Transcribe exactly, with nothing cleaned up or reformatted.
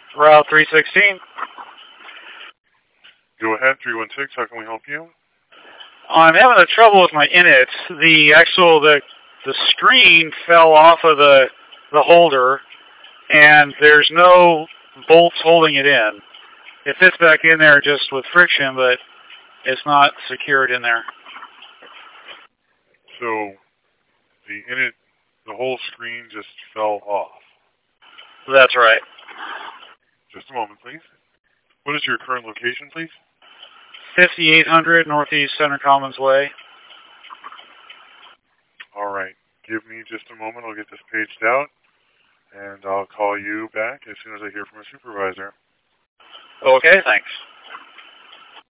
Route three sixteen. Go ahead, three one six. How can we help you? I'm having a trouble with my init. The actual the the screen fell off of the the holder, and there's no bolts holding it in. It fits back in there just with friction, but it's not secured in there. So the init, the whole screen just fell off. That's right. Just a moment, please. What is your current location, please? fifty-eight hundred Northeast Center Commons Way. All right. Give me just a moment. I'll get this paged out, and I'll call you back as soon as I hear from a supervisor. Okay, thanks.